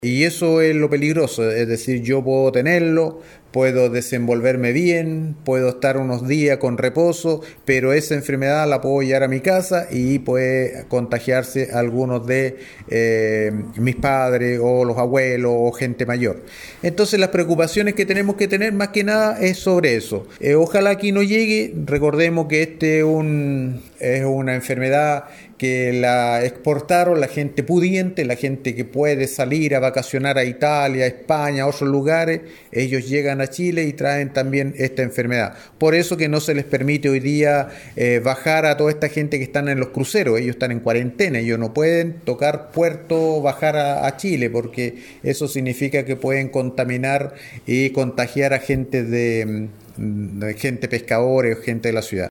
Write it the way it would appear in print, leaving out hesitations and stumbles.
Y eso es lo peligroso, es decir, yo puedo tenerlo, puedo desenvolverme bien, puedo estar unos días con reposo, pero esa enfermedad la puedo llevar a mi casa y puede contagiarse a algunos de mis padres o los abuelos o gente mayor. Entonces las preocupaciones que tenemos que tener más que nada es sobre eso. Ojalá aquí no llegue, recordemos que es una enfermedad que la exportaron la gente pudiente, la gente que puede salir a vacacionar a Italia, a España, a otros lugares, ellos llegan a Chile y traen también esta enfermedad. Por eso que no se les permite hoy día bajar a toda esta gente que están en los cruceros, ellos están en cuarentena, ellos no pueden tocar puerto, bajar a Chile, porque eso significa que pueden contaminar y contagiar a gente de gente pescadores o gente de la ciudad.